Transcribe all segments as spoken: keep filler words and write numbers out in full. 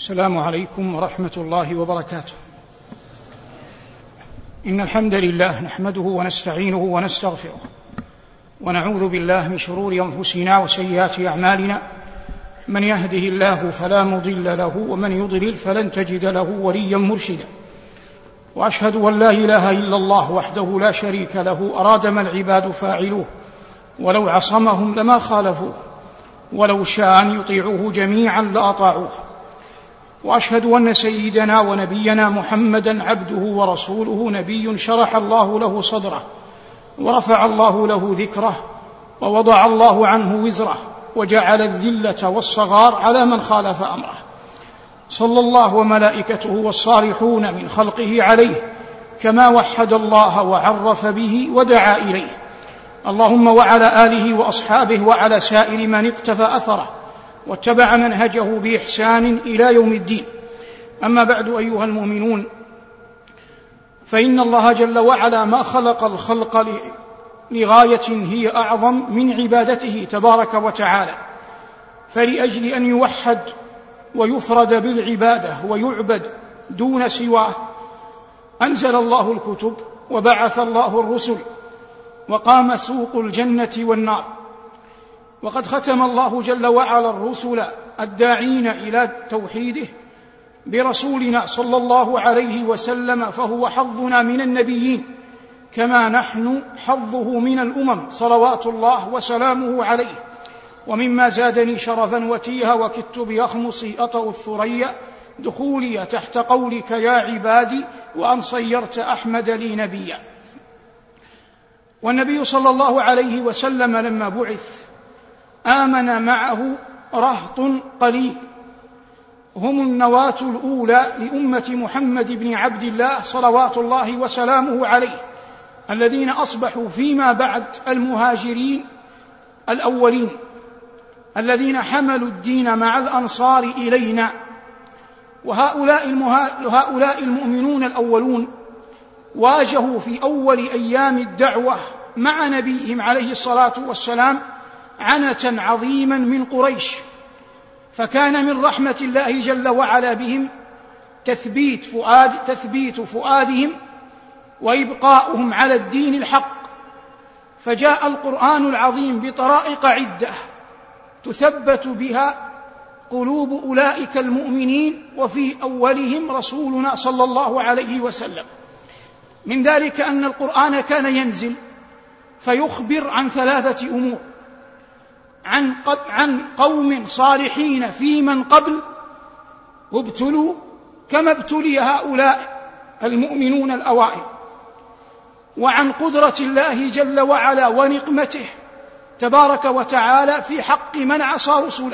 السلام عليكم ورحمة الله وبركاته. إن الحمد لله نحمده ونستعينه ونستغفره ونعوذ بالله من شرور أنفسنا وسيئات أعمالنا، من يهده الله فلا مضل له ومن يضلل فلن تجد له وليا مرشدا، وأشهد أن لا إله إلا الله وحده لا شريك له أراد ما العباد فاعلوه، ولو عصمهم لما خالفوه، ولو شاء أن يطيعوه جميعا لأطاعوه. وأشهد أن سيدنا ونبينا محمدا عبده ورسوله، نبي شرح الله له صدره ورفع الله له ذكره ووضع الله عنه وزره وجعل الذلة والصغار على من خالف أمره، صلى الله وملائكته والصالحون من خلقه عليه كما وحد الله وعرف به ودعا إليه. اللهم وعلى آله وأصحابه وعلى سائر من اقتفى أثره واتبع منهجه بإحسان إلى يوم الدين. أما بعد، أيها المؤمنون، فإن الله جل وعلا ما خلق الخلق لغاية هي أعظم من عبادته تبارك وتعالى، فلأجل أن يوحد ويفرد بالعبادة ويعبد دون سواه أنزل الله الكتب وبعث الله الرسل وقام سوق الجنة والنار. وقد ختم الله جل وعلا الرسل الداعين إلى توحيده برسولنا صلى الله عليه وسلم، فهو حظنا من النبيين كما نحن حظه من الأمم صلوات الله وسلامه عليه. ومما زادني شرفا وتيها وكدت بأخمصي أطأ الثريا دخولي تحت قولك يا عبادي وأن صيرت أحمد لي نبيا. والنبي صلى الله عليه وسلم لما بعث آمن معه رهط قليل، هم النواة الأولى لأمة محمد بن عبد الله صلوات الله وسلامه عليه، الذين أصبحوا فيما بعد المهاجرين الأولين الذين حملوا الدين مع الأنصار إلينا. وهؤلاء المها... هؤلاء المؤمنون الأولون واجهوا في أول أيام الدعوة مع نبيهم عليه الصلاة والسلام عنة عظيما من قريش، فكان من رحمة الله جل وعلا بهم تثبيت فؤاد تثبيت فؤادهم وإبقاؤهم على الدين الحق، فجاء القرآن العظيم بطرائق عدة تثبت بها قلوب أولئك المؤمنين، وفي أولهم رسولنا صلى الله عليه وسلم. من ذلك أن القرآن كان ينزل فيخبر عن ثلاثة أمور: عن, عن قوم صالحين في من قبل ابتلوا كما ابتلي هؤلاء المؤمنون الأوائل، وعن قدرة الله جل وعلا ونقمته تبارك وتعالى في حق من عصى رسله،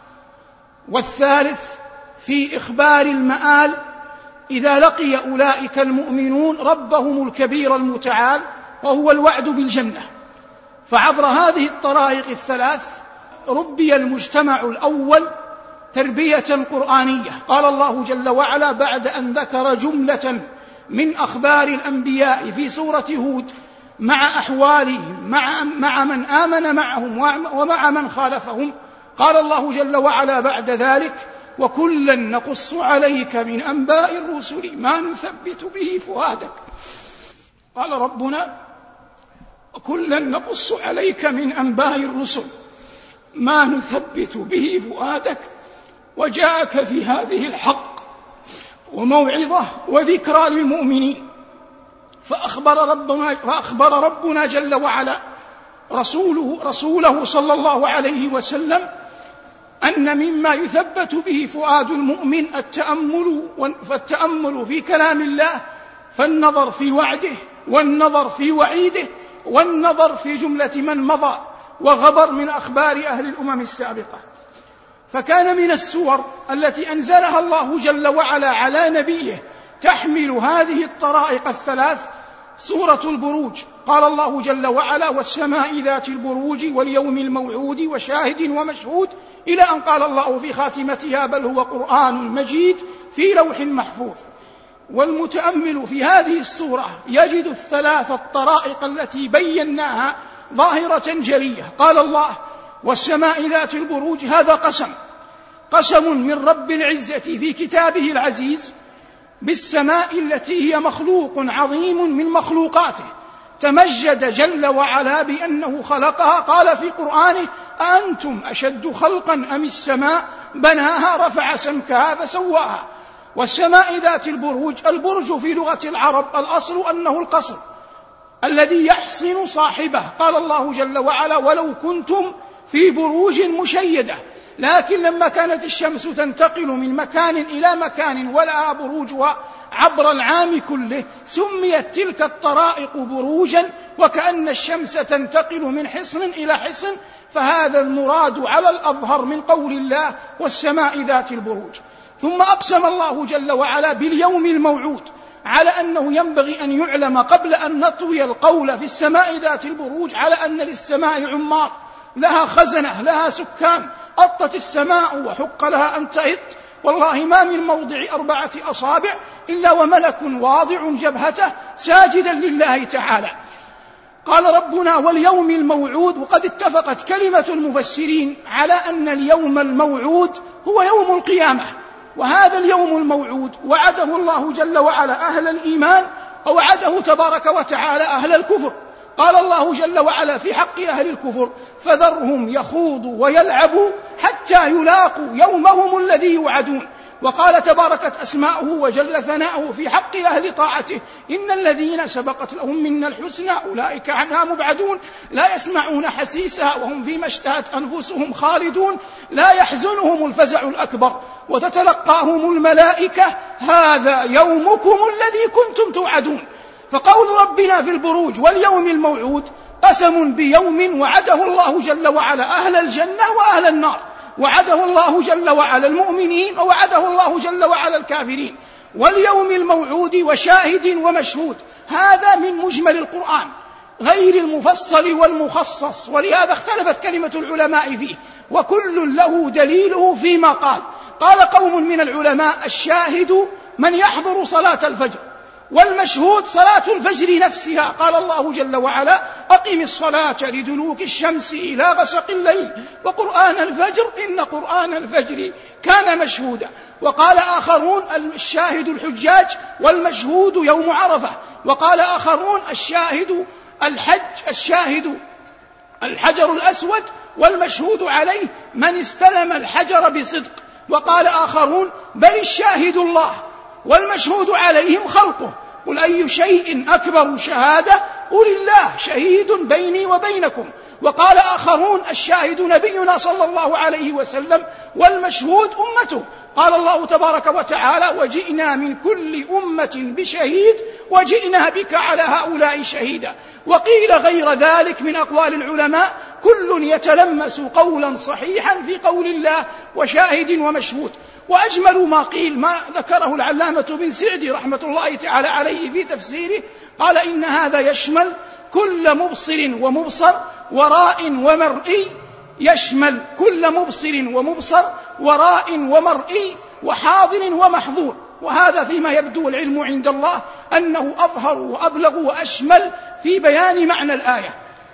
والثالث في إخبار المآل إذا لقي أولئك المؤمنون ربهم الكبير المتعال وهو الوعد بالجنة. فعبر هذه الطرائق الثلاث ربي المجتمع الأول تربية قرآنية. قال الله جل وعلا بعد أن ذكر جملة من أخبار الأنبياء في سورة هود مع أحوالهم مع, مع من آمن معهم ومع من خالفهم، قال الله جل وعلا بعد ذلك: وكلا نقص عليك من أنباء الرسل ما نثبت به فؤادك. قال ربنا: وكلا نقص عليك من أنباء الرسل ما نثبت به فؤادك، وجاءك في هذه الحق وموعظة وذكرى للمؤمنين. فأخبر ربنا, فأخبر ربنا جل وعلا رسوله, رسوله صلى الله عليه وسلم أن مما يثبت به فؤاد المؤمن التأمل، فالتأمل في كلام الله، فالنظر في وعده والنظر في وعيده والنظر في جملة من مضى وغبر من أخبار أهل الأمم السابقة. فكان من السور التي أنزلها الله جل وعلا على نبيه تحمل هذه الطرائق الثلاث سورة البروج. قال الله جل وعلا: والسماء ذات البروج واليوم الموعود وشاهد ومشهود، إلى أن قال الله في خاتمتها: بل هو قرآن مجيد في لوح محفوظ. والمتأمل في هذه السورة يجد الثلاث الطرائق التي بيناها ظاهرة جلية. قال الله: والسماء ذات البروج، هذا قسم، قسم من رب العزة في كتابه العزيز بالسماء التي هي مخلوق عظيم من مخلوقاته، تمجد جل وعلا بأنه خلقها. قال في قرآنه: أأنتم أشد خلقا أم السماء بناها رفع سمكها فسواها. والسماء ذات البروج، البرج في لغة العرب الأصل أنه القصر الذي يحصن صاحبه. قال الله جل وعلا: ولو كنتم في بروج مشيدة. لكن لما كانت الشمس تنتقل من مكان إلى مكان ولها بروجها عبر العام كله، سميت تلك الطرائق بروجا، وكأن الشمس تنتقل من حصن إلى حصن. فهذا المراد على الأظهر من قول الله: والسماء ذات البروج. ثم أقسم الله جل وعلا باليوم الموعود، على أنه ينبغي أن يعلم قبل أن نطوي القول في السماء ذات البروج على أن للسماء عمار، لها خزنة، لها سكان. أطت السماء وحق لها أن تئط، والله ما من موضع أربعة أصابع إلا وملك واضع جبهته ساجدا لله تعالى. قال ربنا: واليوم الموعود. وقد اتفقت كلمة المفسرين على أن اليوم الموعود هو يوم القيامة، وهذا اليوم الموعود وعده الله جل وعلا أهل الإيمان، ووعده تبارك وتعالى أهل الكفر. قال الله جل وعلا في حق أهل الكفر: فذرهم يخوضوا ويلعبوا حتى يلاقوا يومهم الذي يوعدون. وقال تباركت أسماؤه وجل ثناؤه في حق أهل طاعته: إن الذين سبقت لهم منا الحسنى أولئك عنها مبعدون، لا يسمعون حسيسها وهم فيما اشتهت أنفسهم خالدون، لا يحزنهم الفزع الأكبر وتتلقاهم الملائكة: هذا يومكم الذي كنتم توعدون. فقول ربنا في البروج واليوم الموعود قسم بيوم وعده الله جل وعلا أهل الجنة وأهل النار، وعده الله جل وعلا المؤمنين، ووعده الله جل وعلا الكافرين. واليوم الموعود وشاهد ومشهود، هذا من مجمل القرآن غير المفصل والمخصص، ولهذا اختلفت كلمة العلماء فيه، وكل له دليله فيما قال. قال قوم من العلماء: الشاهد من يحضر صلاة الفجر، والمشهود صلاة الفجر نفسها. قال الله جل وعلا: أقم الصلاة لدلوك الشمس إلى غسق الليل وقرآن الفجر إن قرآن الفجر كان مشهودا. وقال آخرون: الشاهد الحجاج والمشهود يوم عرفة. وقال آخرون: الشاهد الحج الشاهد الحجر الأسود والمشهود عليه من استلم الحجر بصدق. وقال آخرون: بل الشاهد الله والمشهود عليهم خلقه. قل أي شيء أكبر شهادة؟ قل الله شهيد بيني وبينكم. وقال آخرون: الشاهد نبينا صلى الله عليه وسلم والمشهود أمته. قال الله تبارك وتعالى: وجئنا من كل أمة بشهيد وجئنا بك على هؤلاء شهيدا. وقيل غير ذلك من أقوال العلماء، كل يتلمس قولا صحيحا في قول الله وشاهد ومشهود. وأجمل ما قيل ما ذكره العلامة بن سعدي رحمة الله تعالى عليه في تفسيره، قال: إن هذا يشمل كل مبصر ومبصر وراء ومرئي، يشمل كل مبصر ومبصر وراء ومرئي وحاضر ومحظور. وهذا فيما يبدو العلم عند الله أنه أظهر وأبلغ وأشمل في بيان معنى الآية.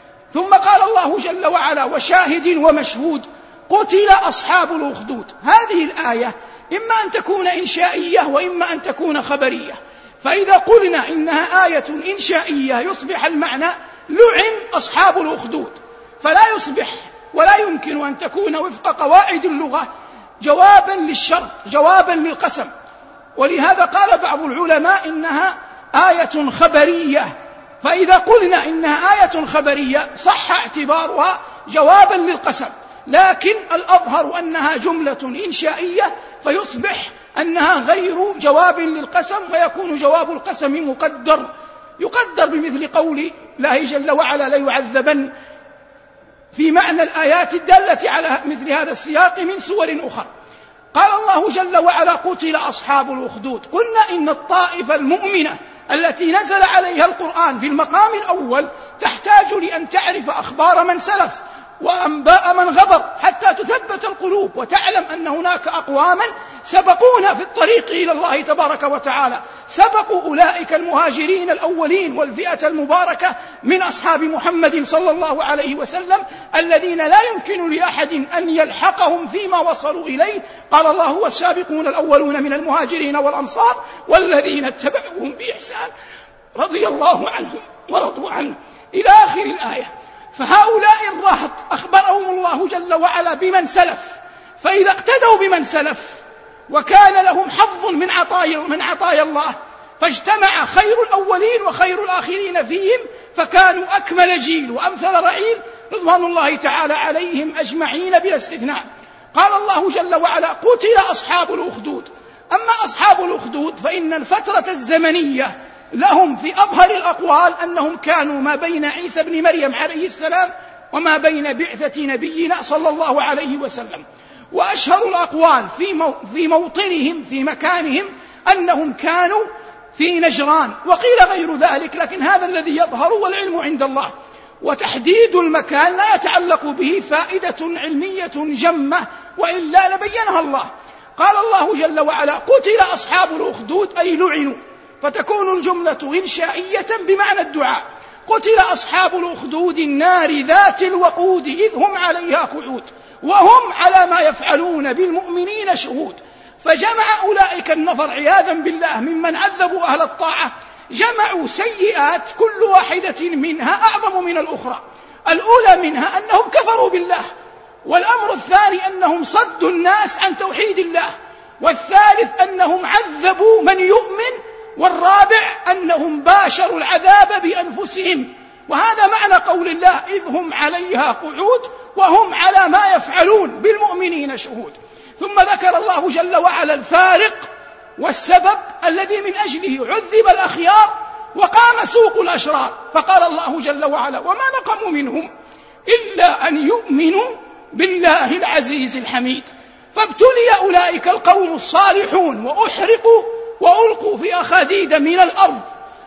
ثم قال الله جل وعلا: وشاهد ومشهود قتل أصحاب الأخدود. هذه الآية إما أن تكون إنشائية وإما أن تكون خبرية. فإذا قلنا إنها آية إنشائية يصبح المعنى لعن أصحاب الأخدود، فلا يصبح ولا يمكن أن تكون وفق قواعد اللغة جوابا للشرط، جوابا للقسم. ولهذا قال بعض العلماء إنها آية خبرية. فإذا قلنا إنها آية خبرية صح اعتبارها جوابا للقسم، لكن الأظهر أنها جملة إنشائية فيصبح أنها غير جواب للقسم، ويكون جواب القسم مقدر، يقدر بمثل قول الله جل وعلا: لا يعذبن، في معنى الآيات الدالة على مثل هذا السياق من سور أخرى. قال الله جل وعلا: قتل أصحاب الأخدود. قلنا إن الطائفة المؤمنة التي نزل عليها القرآن في المقام الأول تحتاج لأن تعرف أخبار من سلف، وأنباء من غبر حتى تثبت القلوب وتعلم أن هناك أقواما سبقونا في الطريق إلى الله تبارك وتعالى، سبقوا أولئك المهاجرين الأولين والفئة المباركة من أصحاب محمد صلى الله عليه وسلم الذين لا يمكن لأحد أن يلحقهم فيما وصلوا إليه. قال الله: والسابقون الأولون من المهاجرين والأنصار والذين اتبعوهم بإحسان رضي الله عنهم ورضوا عنه إلى آخر الآية. فهؤلاء الرهط أخبرهم الله جل وعلا بمن سلف، فإذا اقتدوا بمن سلف وكان لهم حظ من عطايا من عطايا الله فاجتمع خير الأولين وخير الآخرين فيهم فكانوا أكمل جيل وأمثل رعيل رضوان الله تعالى عليهم أجمعين بلا استثناء. قال الله جل وعلا: قتل أصحاب الأخدود. أما أصحاب الأخدود فإن الفترة الزمنية لهم في أظهر الأقوال أنهم كانوا ما بين عيسى بن مريم عليه السلام وما بين بعثة نبينا صلى الله عليه وسلم. وأشهر الأقوال في موطنهم في مكانهم أنهم كانوا في نجران، وقيل غير ذلك، لكن هذا الذي يظهر والعلم عند الله. وتحديد المكان لا يتعلق به فائدة علمية جمة، وإلا لبينها الله. قال الله جل وعلا: قتل أصحاب الأخدود أي لعنوا، فتكون الجملة إنشائية بمعنى الدعاء. قتل أصحاب الأخدود النار ذات الوقود إذ هم عليها قعود وهم على ما يفعلون بالمؤمنين شهود. فجمع أولئك النفر عياذا بالله ممن عذبوا أهل الطاعة، جمعوا سيئات كل واحدة منها أعظم من الأخرى. الأولى منها أنهم كفروا بالله، والأمر الثاني أنهم صدوا الناس عن توحيد الله، والثالث أنهم عذبوا من يؤمن، والرابع أنهم باشروا العذاب بأنفسهم. وهذا معنى قول الله: إذ هم عليها قعود وهم على ما يفعلون بالمؤمنين شهود. ثم ذكر الله جل وعلا الفارق والسبب الذي من أجله عذب الأخيار وقام سوق الأشرار، فقال الله جل وعلا: وما نقموا منهم إلا أن يؤمنوا بالله العزيز الحميد. فابتلي أولئك القوم الصالحون وأحرقوا وألقوا في أخاديد من الأرض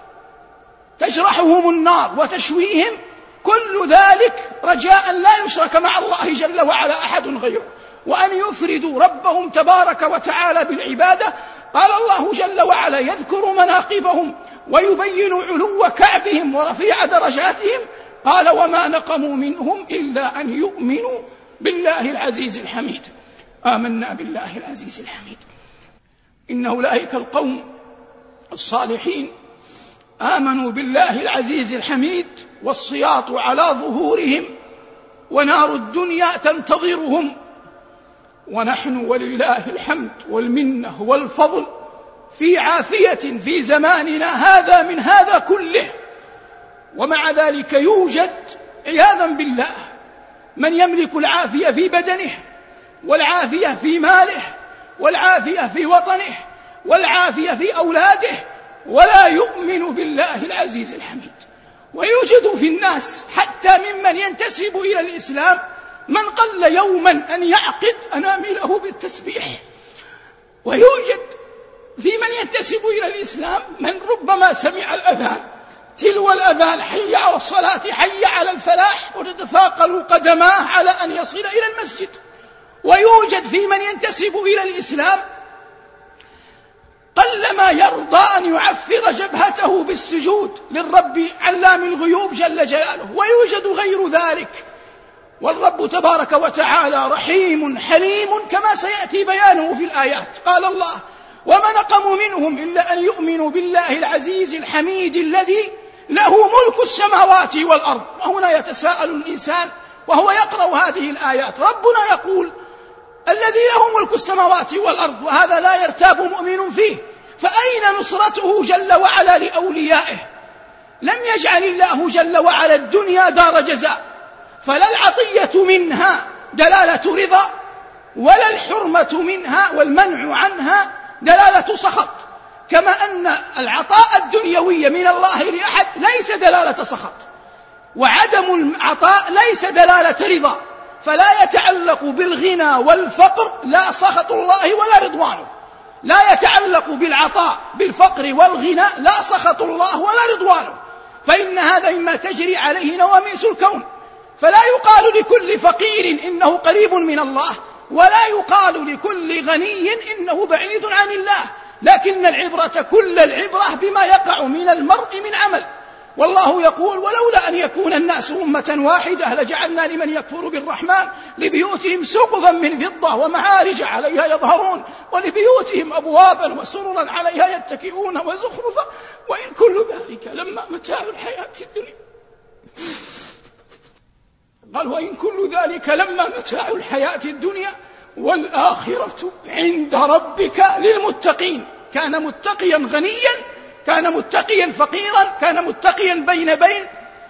تجرحهم النار وتشويهم، كل ذلك رجاء لا يشرك مع الله جل وعلا أحد غيره، وأن يفردوا ربهم تبارك وتعالى بالعبادة. قال الله جل وعلا يذكر مناقبهم ويبين علو كعبهم ورفيع درجاتهم، قال: وما نقموا منهم إلا أن يؤمنوا بالله العزيز الحميد. آمنا بالله العزيز الحميد. إن أولئك القوم الصالحين آمنوا بالله العزيز الحميد، والصياط على ظهورهم ونار الدنيا تنتظرهم، ونحن ولله الحمد والمنة والفضل في عافية في زماننا هذا من هذا كله. ومع ذلك يوجد عياذا بالله من يملك العافية في بدنه، والعافية في ماله، والعافية في وطنه، والعافية في أولاده، ولا يؤمن بالله العزيز الحميد. ويوجد في الناس حتى ممن ينتسب إلى الإسلام من قل يوما أن يعقد أنامله بالتسبيح، ويوجد في من ينتسب إلى الإسلام من ربما سمع الأذان تلو الأذان حي على الصلاة حي على الفلاح وتتثاقل قدماه على أن يصل إلى المسجد. ويوجد في من ينتسب إلى الإسلام قلما يرضى أن يعفر جبهته بالسجود للرب علام الغيوب جل جلاله، ويوجد غير ذلك. والرب تبارك وتعالى رحيم حليم كما سيأتي بيانه في الآيات. قال الله: وما نقموا منهم إلا أن يؤمنوا بالله العزيز الحميد الذي له ملك السماوات والأرض. وهنا يتساءل الإنسان وهو يقرأ هذه الآيات، ربنا يقول الذي له ملك السماوات والأرض، وهذا لا يرتاب مؤمن فيه، فأين نصرته جل وعلا لأوليائه؟ لم يجعل الله جل وعلا الدنيا دار جزاء، فلا العطية منها دلالة رضا، ولا الحرمة منها والمنع عنها دلالة سخط، كما أن العطاء الدنيوي من الله لأحد ليس دلالة سخط، وعدم العطاء ليس دلالة رضا، فلا يتعلق بالغنى والفقر لا سخط الله ولا رضوانه، لا يتعلق بالعطاء بالفقر والغنى لا سخط الله ولا رضوانه، فإن هذا مما تجري عليه نواميس الكون. فلا يقال لكل فقير إنه قريب من الله، ولا يقال لكل غني إنه بعيد عن الله، لكن العبرة كل العبرة بما يقع من المرء من عمل. والله يقول: ولولا أن يكون الناس أمة واحدة لجعلنا لمن يكفر بالرحمن لبيوتهم سقفا من فضة ومعارج عليها يظهرون ولبيوتهم أبوابا وسررا عليها يتكئون وزخرفا وإن كل ذلك لما متاع الحياة الدنيا. قال: وإن كل ذلك لما متاع الحياة الدنيا والآخرة عند ربك للمتقين. كان متقيا غنيا، كان متقيا فقيرا، كان متقيا بين بين.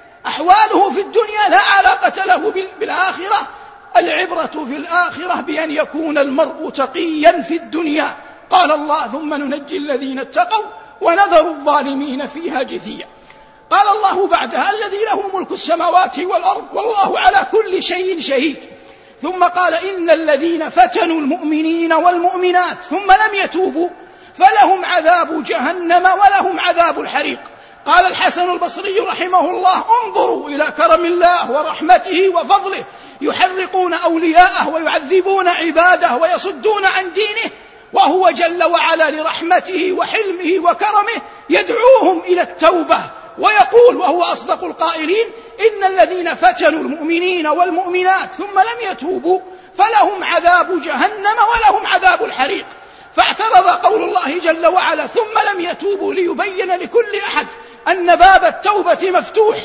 أحواله في الدنيا لا علاقة له بالآخرة. العبرة في الآخرة بأن يكون المرء تقيا في الدنيا. قال الله: ثم ننجي الذين اتقوا ونذر الظالمين فيها جثيا. قال الله بعدها: الذي له ملك السماوات والأرض والله على كل شيء شهيد. ثم قال: إن الذين فتنوا المؤمنين والمؤمنات ثم لم يتوبوا فلهم عذاب جهنم ولهم عذاب الحريق. قال الحسن البصري رحمه الله: انظروا إلى كرم الله ورحمته وفضله، يحرقون أولياءه ويعذبون عباده ويصدون عن دينه، وهو جل وعلا لرحمته وحلمه وكرمه يدعوهم إلى التوبة، ويقول وهو أصدق القائلين: إن الذين فتنوا المؤمنين والمؤمنات ثم لم يتوبوا فلهم عذاب جهنم ولهم عذاب الحريق. فاعترض قول الله جل وعلا ثم لم يتوبوا ليبين لكل أحد أن باب التوبة مفتوح،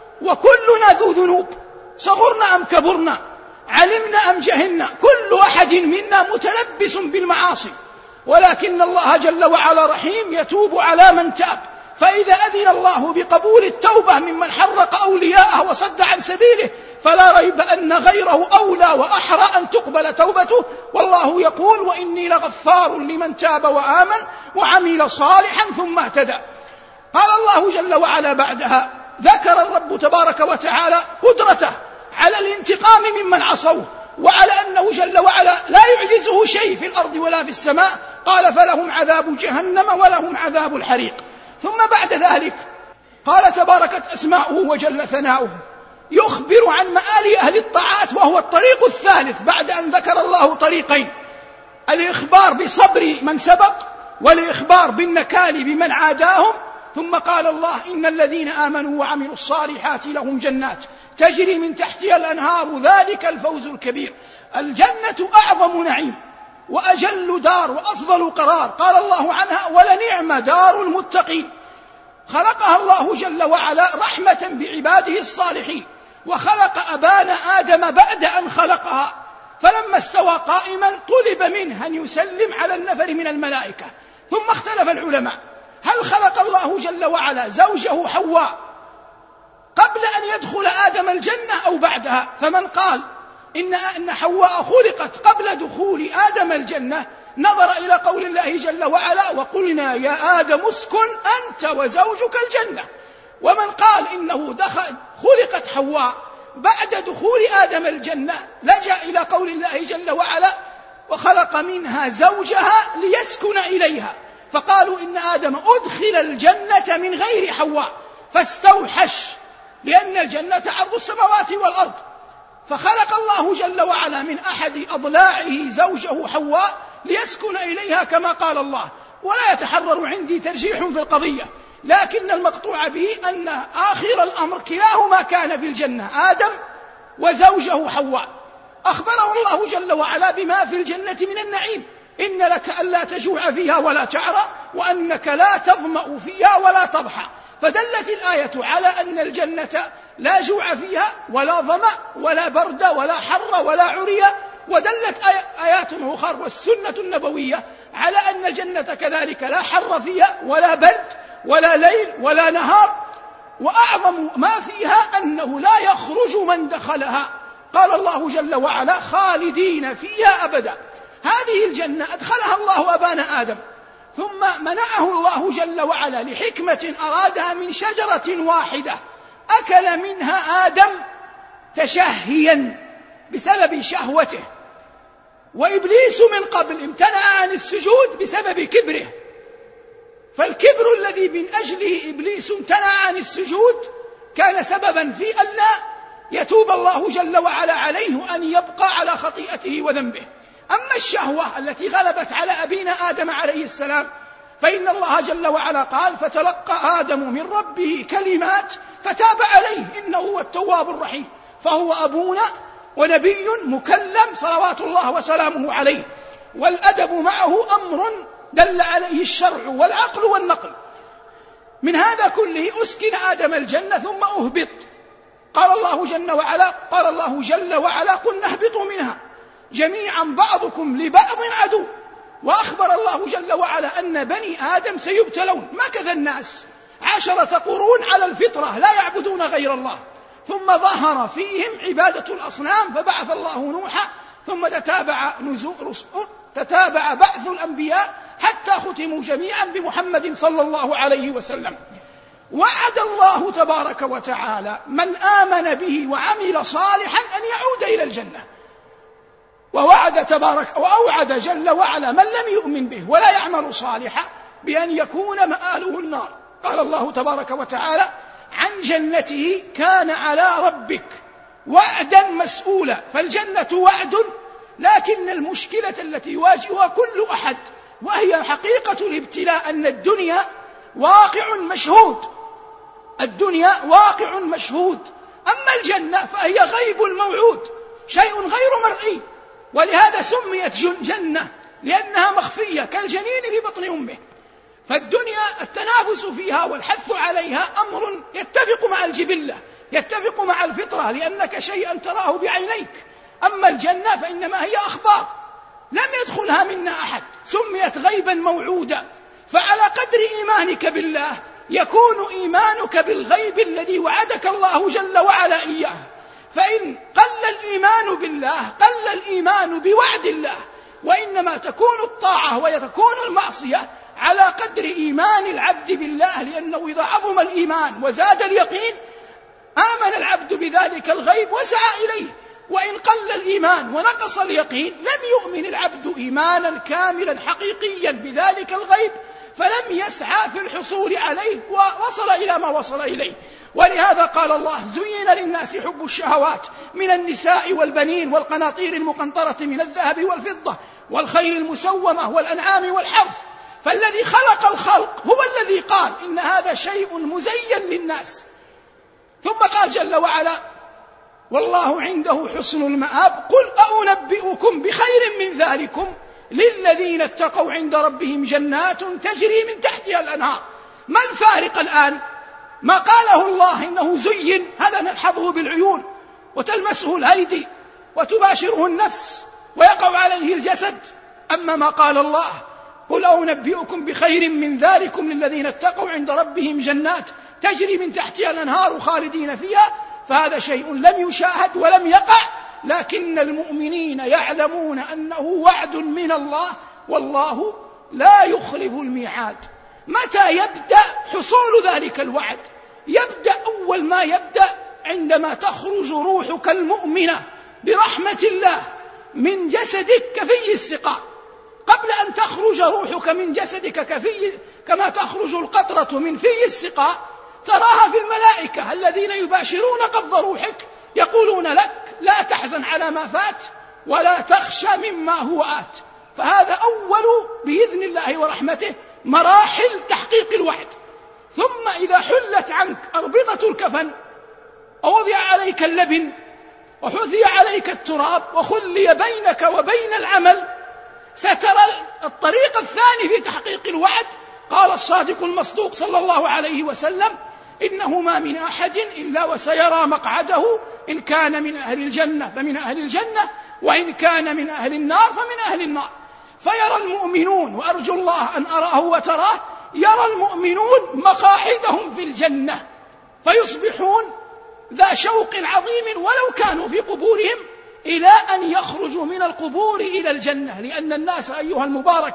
وكلنا ذو ذنوب، صغرنا أم كبرنا، علمنا أم جهلنا، كل أحد منا متلبس بالمعاصي، ولكن الله جل وعلا رحيم يتوب على من تاب. فإذا أذن الله بقبول التوبة ممن حرق أولياءه وصد عن سبيله فلا ريب أن غيره أولى وأحرى أن تقبل توبته. والله يقول: وإني لغفار لمن تاب وآمن وعمل صالحا ثم اهتدى. قال الله جل وعلا بعدها: ذكر الرب تبارك وتعالى قدرته على الانتقام ممن عصوه، وعلى أنه جل وعلا لا يعجزه شيء في الأرض ولا في السماء. قال: فلهم عذاب جهنم ولهم عذاب الحريق. ثم بعد ذلك قال: تباركت أسماؤه وجل ثناؤه، يخبر عن مآل أهل الطاعات، وهو الطريق الثالث بعد أن ذكر الله طريقين: الإخبار بصبر من سبق، والإخبار بالنكال بمن عاداهم. ثم قال الله: إن الذين آمنوا وعملوا الصالحات لهم جنات تجري من تحتها الأنهار ذلك الفوز الكبير. الجنة أعظم نعيم وأجل دار وأفضل قرار. قال الله عنها: ولنعم دار المتقين. خلقها الله جل وعلا رحمة بعباده الصالحين، وخلق أبانا آدم بعد أن خلقها، فلما استوى قائما طلب منه أن يسلم على النفر من الملائكة. ثم اختلف العلماء: هل خلق الله جل وعلا زوجه حواء قبل أن يدخل آدم الجنة أو بعدها؟ فمن قال إن أن حواء خلقت قبل دخول آدم الجنة نظر إلى قول الله جل وعلا: وقلنا يا آدم اسكن أنت وزوجك الجنة. ومن قال إنه دخل خلقت حواء بعد دخول آدم الجنة لجأ إلى قول الله جل وعلا: وخلق منها زوجها ليسكن إليها. فقالوا إن آدم أدخل الجنة من غير حواء فاستوحش، لأن الجنة عرض السماوات والأرض، فخلق الله جل وعلا من أحد أضلاعه زوجه حواء ليسكن إليها كما قال الله. ولا يتحرر عندي ترجيح في القضية، لكن المقطوع به أن آخر الأمر كلاهما كان في الجنة، آدم وزوجه حواء. أخبره الله جل وعلا بما في الجنة من النعيم: إن لك ألا تجوع فيها ولا تعرى، وأنك لا تظمأ فيها ولا تضحى. فدلت الآية على أن الجنة لا جوع فيها ولا ظمأ ولا برد ولا حر ولا عرية. ودلت آيات أخرى والسنة النبوية على أن الجنة كذلك لا حر فيها ولا برد ولا ليل ولا نهار، وأعظم ما فيها أنه لا يخرج من دخلها. قال الله جل وعلا: خالدين فيها أبدا. هذه الجنة أدخلها الله أبانا آدم، ثم منعه الله جل وعلا لحكمة أرادها من شجرة واحدة، أكل منها آدم تشهيا بسبب شهوته، وإبليس من قبل امتنع عن السجود بسبب كبره. فالكبر الذي من أجله إبليس امتنع عن السجود كان سببا في أن لا يتوب الله جل وعلا عليه أن يبقى على خطيئته وذنبه. أما الشهوة التي غلبت على أبينا آدم عليه السلام فإن الله جل وعلا قال فتلقى آدم من ربه كلمات فتاب عليه إنه هو التواب الرحيم. فهو أبونا ونبي مكلم صلوات الله وسلامه عليه، والأدب معه أمر دل عليه الشرع والعقل والنقل. من هذا كله أسكن آدم الجنة ثم أهبط. قال الله جل وعلا قال الله جل وعلا قلنا اهبطوا منها جميعا بعضكم لبعض عدو. وأخبر الله جل وعلا أن بني آدم سيبتلون. مكث الناس عشرة قرون على الفطرة لا يعبدون غير الله، ثم ظهر فيهم عبادة الأصنام فبعث الله نوحا، ثم تتابع, تتابع بعث الأنبياء حتى ختموا جميعا بمحمد صلى الله عليه وسلم. وعد الله تبارك وتعالى من آمن به وعمل صالحا أن يعود إلى الجنة، ووعد تبارك وأوعد جل وعلا من لم يؤمن به ولا يعمل صالحا بأن يكون مآله النار. قال الله تبارك وتعالى عن جنته كان على ربك وعدا مسؤولا. فالجنة وعد، لكن المشكلة التي يواجهها كل أحد وهي حقيقة الابتلاء أن الدنيا واقع مشهود، الدنيا واقع مشهود. أما الجنة فهي غيب الموعود، شيء غير مرئي، ولهذا سميت جنة لأنها مخفية كالجنين في بطن أمه. فالدنيا التنافس فيها والحث عليها أمر يتفق مع الجبلة، يتفق مع الفطرة، لأنك شيئا تراه بعينيك. أما الجنة فإنما هي أخبار لم يدخلها منا أحد، سميت غيبا موعودا. فعلى قدر إيمانك بالله يكون إيمانك بالغيب الذي وعدك الله جل وعلا إياه. فإن قل الإيمان بالله قل الإيمان بوعد الله، وإنما تكون الطاعة ويتكون المعصية على قدر إيمان العبد بالله، لأنه إذا عظم الإيمان وزاد اليقين آمن العبد بذلك الغيب وسعى إليه. وإن قل الإيمان ونقص اليقين لم يؤمن العبد إيمانا كاملا حقيقيا بذلك الغيب، فلم يسعى في الحصول عليه ووصل إلى ما وصل إليه. ولهذا قال الله زين للناس حب الشهوات من النساء والبنين والقناطير المقنطرة من الذهب والفضة والخيل المسومة والأنعام والحرث. فالذي خلق الخلق هو الذي قال إن هذا شيء مزين للناس. ثم قال جل وعلا والله عنده حسن المآب قل أنبئكم بخير من ذلكم للذين اتقوا عند ربهم جنات تجري من تحتها الأنهار. ما الفارق الآن؟ ما قاله الله إنه زين هذا نلحظه بالعيون وتلمسه الأيدي وتباشره النفس ويقع عليه الجسد. أما ما قال الله قل أنبئكم بخير من ذلكم للذين اتقوا عند ربهم جنات تجري من تحتها الأنهار خالدين فيها، فهذا شيء لم يشاهد ولم يقع، لكن المؤمنين يعلمون أنه وعد من الله والله لا يخلف الميعاد. متى يبدأ حصول ذلك الوعد؟ يبدأ أول ما يبدأ عندما تخرج روحك المؤمنة برحمة الله من جسدك كفي السقاء. قبل أن تخرج روحك من جسدك كفي كما تخرج القطرة من في السقاء تراها في الملائكة الذين يباشرون قبض روحك يقولون لك لا تحزن على ما فات ولا تخشى مما هو آت. فهذا أول بإذن الله ورحمته مراحل تحقيق الوعد. ثم إذا حلت عنك أربطة الكفن ووضع عليك اللبن وحثي عليك التراب وخلي بينك وبين العمل سترى الطريق الثاني في تحقيق الوعد. قال الصادق المصدوق صلى الله عليه وسلم إنه ما من أحد إلا وسيرى مقعده إن كان من أهل الجنة فمن أهل الجنة وإن كان من أهل النار فمن أهل النار. فيرى المؤمنون وأرجو الله أن أراه وتراه يرى المؤمنون مقاعدهم في الجنة فيصبحون ذا شوق عظيم ولو كانوا في قبورهم إلى أن يخرجوا من القبور إلى الجنة. لأن الناس أيها المبارك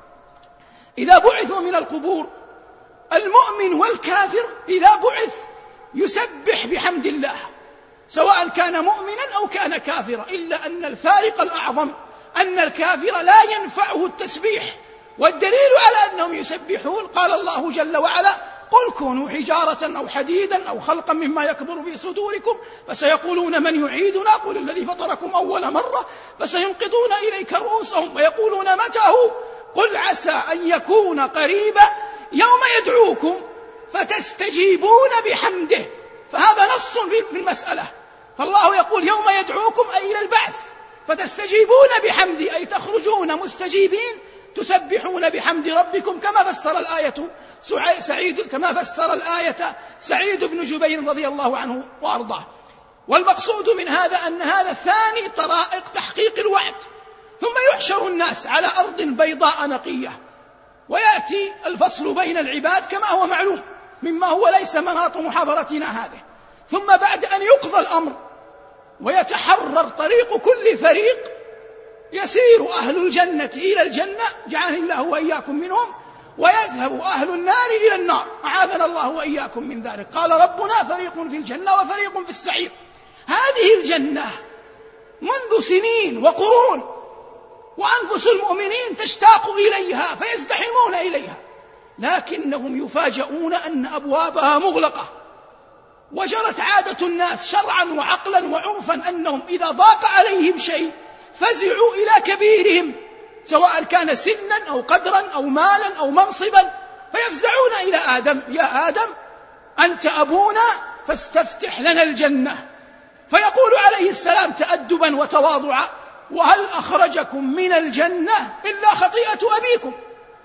إذا بعثوا من القبور المؤمن والكافر إذا بعث يسبح بحمد الله سواء كان مؤمنا أو كان كافرا، إلا أن الفارق الأعظم أن الكافر لا ينفعه التسبيح. والدليل على أنهم يسبحون قال الله جل وعلا قل كونوا حجارة أو حديدا أو خلقا مما يكبر في صدوركم فسيقولون من يعيدنا قل الذي فطركم أول مرة فسينقضون إليك رؤوسهم ويقولون متى هو قل عسى أن يكون قريبا يوم يدعوكم فتستجيبون بحمده. فهذا نص في المسألة. فالله يقول يوم يدعوكم أي إلى البعث فتستجيبون بحمده أي تخرجون مستجيبين تسبحون بحمد ربكم كما فسر الآية سعيد كما فسر الآية سعيد بن جبير رضي الله عنه وأرضاه. والمقصود من هذا أن هذا ثاني طرائق تحقيق الوعد. ثم يحشر الناس على أرض بيضاء نقية ويأتي الفصل بين العباد كما هو معلوم مما هو ليس مناط محاضرتنا هذه. ثم بعد أن يقضى الأمر ويتحرر طريق كل فريق يسير أهل الجنة إلى الجنة جعلني الله وإياكم منهم ويذهب أهل النار إلى النار أعاذنا الله وإياكم من ذلك. قال ربنا فريق في الجنة وفريق في السعير. هذه الجنة منذ سنين وقرون وأنفس المؤمنين تشتاق إليها فيزدحمون إليها لكنهم يفاجؤون أن أبوابها مغلقة. وجرت عادة الناس شرعا وعقلا وعرفا أنهم إذا ضاق عليهم شيء فزعوا إلى كبيرهم سواء كان سنا أو قدرا أو مالا أو منصبا فيفزعون إلى آدم يا آدم أنت أبونا فاستفتح لنا الجنة. فيقول عليه السلام تأدبا وتواضعا وهل أخرجكم من الجنة إلا خطيئة أبيكم.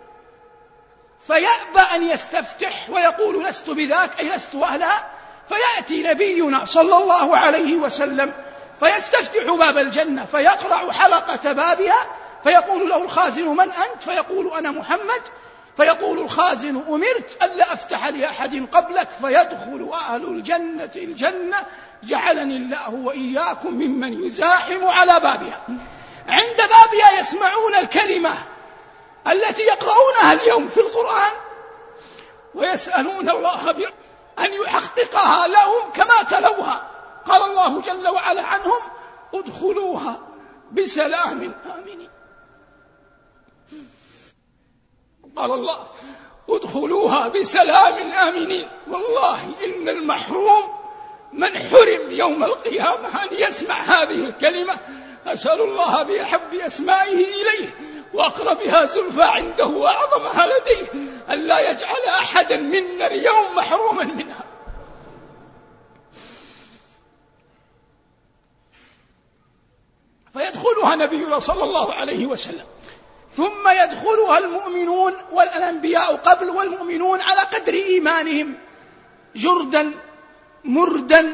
فيأبى أن يستفتح ويقول لست بذاك أي لست أهلها. فيأتي نبينا صلى الله عليه وسلم فيستفتح باب الجنة فيقرع حلقة بابها فيقول له الخازن من أنت فيقول أنا محمد. فيقول الخازن أمرت ألا أفتح لأحد قبلك فيدخل أهل الجنة الجنة جعلني الله وإياكم ممن يزاحم على بابها. عند بابها يسمعون الكلمة التي يقرؤونها اليوم في القرآن ويسألون الله أن يحققها لهم كما تلوها. قال الله جل وعلا عنهم ادخلوها بسلام آمنين. قال الله ادخلوها بسلام آمنين. والله إن المحروم من حرم يوم القيامة أن يسمع هذه الكلمة. أسأل الله بأحب أسمائه إليه وأقربها زلفى عنده وأعظمها لديه ألا يجعل أحدا منا اليوم محروما منها. فيدخلها نبينا صلى الله عليه وسلم ثم يدخلها المؤمنون والأنبياء قبل والمؤمنون على قدر إيمانهم جردا مردا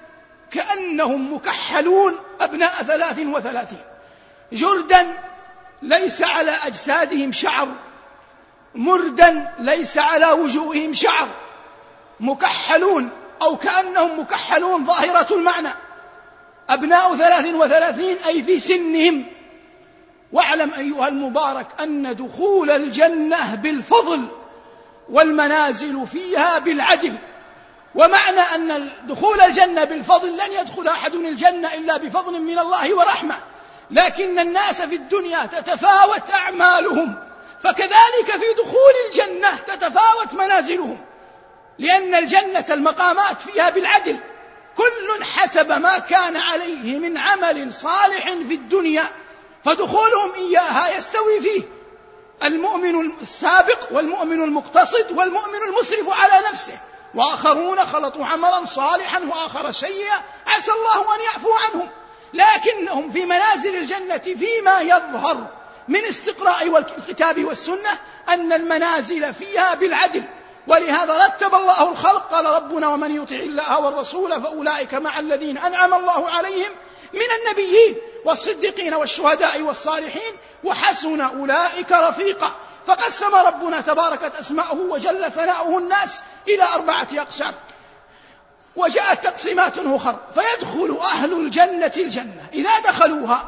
كأنهم مكحلون أبناء ثلاث وثلاثين. جردا ليس على أجسادهم شعر مردا ليس على وجوههم شعر مكحلون أو كأنهم مكحلون ظاهرة المعنى أبناء ثلاث وثلاثين أي في سنهم. واعلم أيها المبارك أن دخول الجنة بالفضل والمنازل فيها بالعدل. ومعنى أن دخول الجنة بالفضل لن يدخل أحد الجنة إلا بفضل من الله ورحمة لكن الناس في الدنيا تتفاوت أعمالهم فكذلك في دخول الجنة تتفاوت منازلهم لأن الجنة المقامات فيها بالعدل كل حسب ما كان عليه من عمل صالح في الدنيا فدخولهم إياها يستوي فيه المؤمن السابق والمؤمن المقتصد والمؤمن المسرف على نفسه وآخرون خلطوا عملا صالحا وآخر سيئا عسى الله أن يعفو عنهم. لكنهم في منازل الجنة فيما يظهر من استقراء الكتاب والسنة أن المنازل فيها بالعدل. ولهذا رتب الله الخلق قال ربنا ومن يطع الله والرسول فأولئك مع الذين أنعم الله عليهم من النبيين والصديقين والشهداء والصالحين وحسن أولئك رفيقا. فقسم ربنا تباركت أسماؤه وجل ثناؤه الناس إلى أربعة أقسام وجاءت تقسيمات أخرى. فيدخل أهل الجنة الجنة إذا دخلوها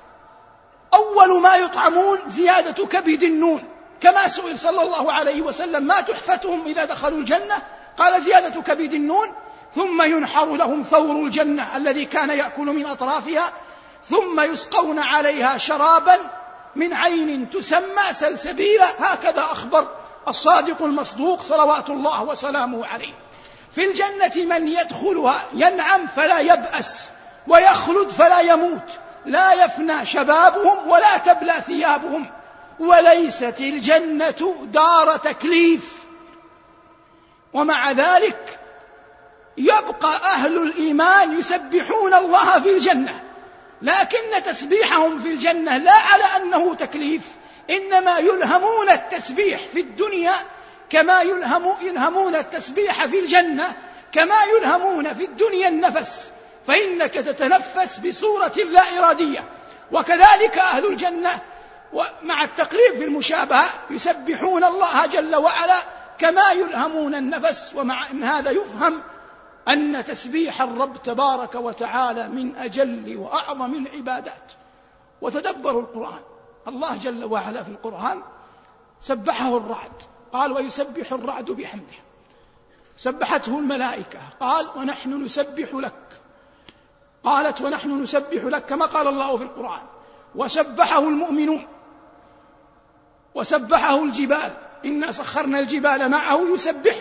أول ما يطعمون زيادة كبد النون كما سئل صلى الله عليه وسلم ما تحفتهم إذا دخلوا الجنة قال زيادة كبد النون. ثم ينحر لهم ثور الجنة الذي كان يأكل من أطرافها ثم يسقون عليها شرابا من عين تسمى سلسبيلا. هكذا أخبر الصادق المصدوق صلوات الله وسلامه عليه. في الجنة من يدخلها ينعم فلا يبأس ويخلد فلا يموت، لا يفنى شبابهم ولا تبلى ثيابهم. وليست الجنة دار تكليف، ومع ذلك يبقى أهل الإيمان يسبحون الله في الجنة، لكن تسبيحهم في الجنة لا على أنه تكليف، إنما يلهمون التسبيح في الدنيا كما يلهمون التسبيح في الجنة، كما يلهمون في الدنيا النفس، فإنك تتنفس بصورة لا إرادية. وكذلك أهل الجنة ومع التقريب في المشابهة يسبحون الله جل وعلا كما يلهمون النفس. ومع أن هذا يفهم أن تسبيح الرب تبارك وتعالى من أجل وأعظم العبادات. وتدبروا القرآن، الله جل وعلا في القرآن سبحه الرعد، قال ويسبح الرعد بحمده. سبحته الملائكة، قال ونحن نسبح لك، قالت ونحن نسبح لك كما قال الله في القرآن. وسبحه المؤمنون، وسبحه الجبال، إنا سخرنا الجبال معه يسبح.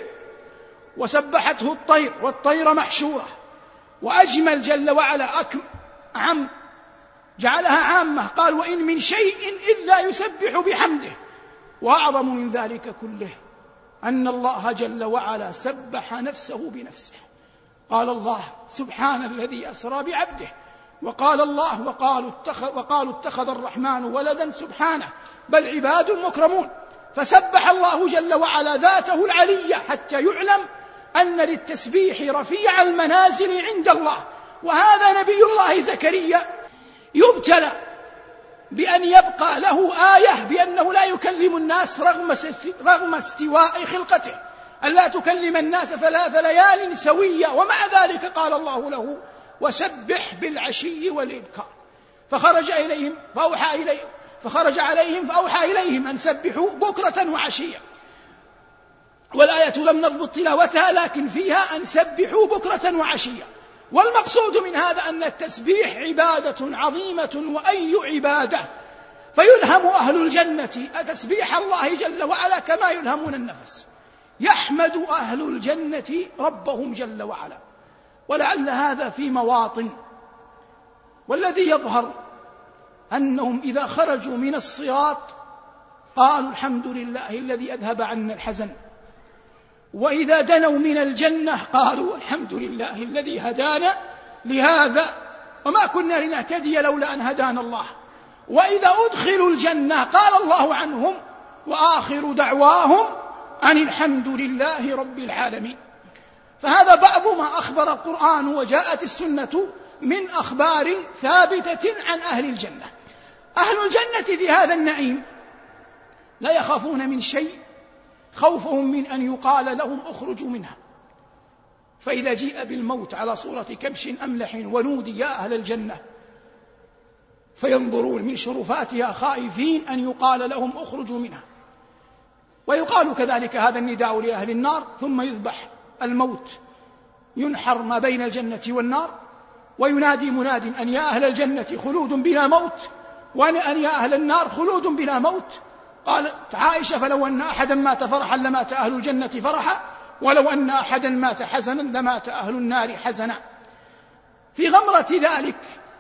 وسبحته الطير، والطير محشورة. وأجمل جل وعلا أكم عم جعلها عامة، قال وإن من شيء إلا يسبح بحمده. وأعظم من ذلك كله أن الله جل وعلا سبح نفسه بنفسه، قال الله سبحان الذي أسرى بعبده، وقال الله وقالوا اتخذ, وقالوا اتخذ الرحمن ولدا سبحانه بل عباد مكرمون. فسبح الله جل وعلا ذاته العلية حتى يعلم أن للتسبيح رفيع المنازل عند الله. وهذا نبي الله زكريا يبتلى بأن يبقى له آية بأنه لا يكلم الناس رغم استواء خلقته، ألا تكلم الناس ثلاث ليال سوية، ومع ذلك قال الله له وسبح بالعشي والإبكار. فخرج إليهم فأوحى إليهم فخرج عليهم فأوحى إليهم أن سبحوا بكرة وعشية. والآية لم نضبط تلاوتها، لكن فيها أن سبحوا بكرة وعشية. والمقصود من هذا أن التسبيح عبادة عظيمة، وأي عبادة، فيلهم أهل الجنة تسبيح الله جل وعلا كما يلهمون النفس. يحمد أهل الجنة ربهم جل وعلا، ولعل هذا في مواطن. والذي يظهر أنهم إذا خرجوا من الصراط قالوا الحمد لله الذي أذهب عنا الحزن، وإذا دنوا من الجنة قالوا الحمد لله الذي هدانا لهذا وما كنا لنهتدي لولا أن هدانا الله. وإذا أدخلوا الجنة قال الله عنهم وآخر دعواهم أن الحمد لله رب العالمين. فهذا بعض ما أخبر القرآن وجاءت السنة من أخبار ثابتة عن أهل الجنة. أهل الجنة في هذا النعيم لا يخافون من شيء خوفهم من أن يقال لهم اخرجوا منها. فإذا جيء بالموت على صورة كبش أملح ونودي يا أهل الجنة فينظرون من شرفاتها خائفين أن يقال لهم اخرجوا منها. ويقال كذلك هذا النداء لأهل النار، ثم يذبح الموت ينحر ما بين الجنة والنار، وينادي مناد أن يا أهل الجنة خلود بلا موت، وأن يا أهل النار خلود بلا موت. قالت عائشة فلو أن أحدا مات فرحا لمات أهل الجنة فرحا، ولو أن أحدا مات حزنا لمات أهل النار حزنا. في غمرة ذلك،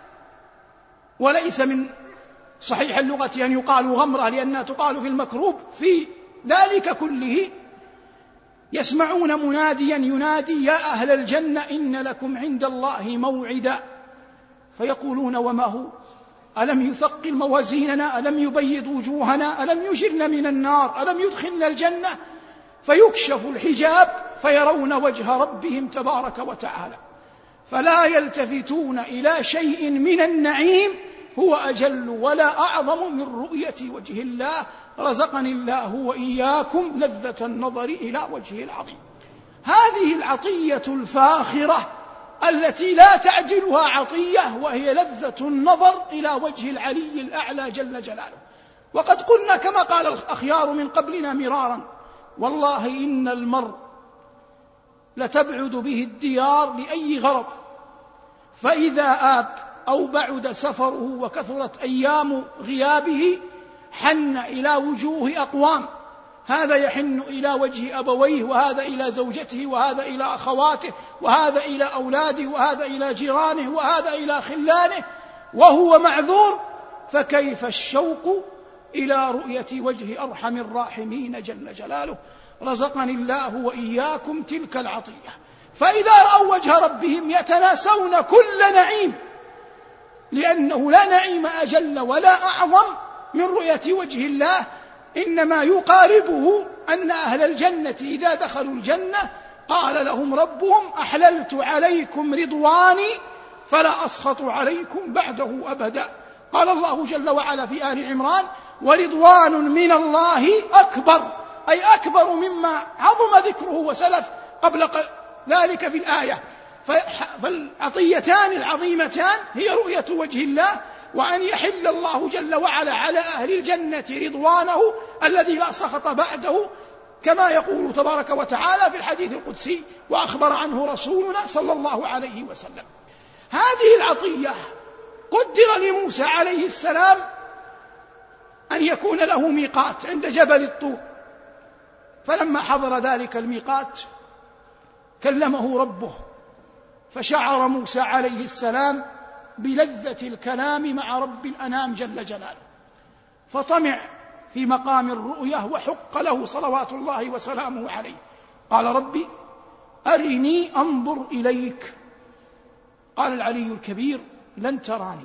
وليس من صحيح اللغة أن يقال غمرة لأنها تقال في المكروب، في ذلك كله يسمعون مناديا ينادي يا أهل الجنة إن لكم عند الله موعدا. فيقولون وما هو؟ ألم يثقل موازيننا؟ ألم يبيض وجوهنا؟ ألم يجرنا من النار؟ ألم يدخلنا الجنة؟ فيكشف الحجاب فيرون وجه ربهم تبارك وتعالى، فلا يلتفتون إلى شيء من النعيم هو أجل ولا أعظم من رؤية وجه الله. رزقني الله وإياكم لذة النظر إلى وجهه العظيم. هذه العطية الفاخرة التي لا تعجلها عطية، وهي لذة النظر إلى وجه العلي الأعلى جل جلاله. وقد قلنا كما قال الأخيار من قبلنا مرارا والله إن المرء لتبعد به الديار لأي غرض، فإذا آب أو بعد سفره وكثرت أيام غيابه حن إلى وجوه أقوام هذا يحن إلى وجه أبويه، وهذا إلى زوجته، وهذا إلى أخواته، وهذا إلى أولاده، وهذا إلى جيرانه، وهذا إلى خلانه، وهو معذور، فكيف الشوق إلى رؤية وجه أرحم الراحمين جل جلاله. رزقني الله وإياكم تلك العطية. فإذا رأوا وجه ربهم يتناسون كل نعيم، لأنه لا نعيم أجل ولا أعظم من رؤية وجه الله. إنما يقاربه أن أهل الجنة إذا دخلوا الجنة قال لهم ربهم أحللت عليكم رضواني فلا أسخط عليكم بعده أبدا. قال الله جل وعلا في آل عمران ورضوان من الله أكبر، أي أكبر مما عظم ذكره وسلف قبل ذلك في الآية. فالعطيتان العظيمتان هي رؤية وجه الله، وأن يحل الله جل وعلا على أهل الجنة رضوانه الذي لا سخط بعده، كما يقول تبارك وتعالى في الحديث القدسي وأخبر عنه رسولنا صلى الله عليه وسلم. هذه العطية قدر لموسى عليه السلام أن يكون له ميقات عند جبل الطور، فلما حضر ذلك الميقات كلمه ربه، فشعر موسى عليه السلام بلذة الكلام مع رب الأنام جل جلاله، فطمع في مقام الرؤية وحق له صلوات الله وسلامه عليه. قال ربي أرني أنظر إليك. قال العلي الكبير لن تراني،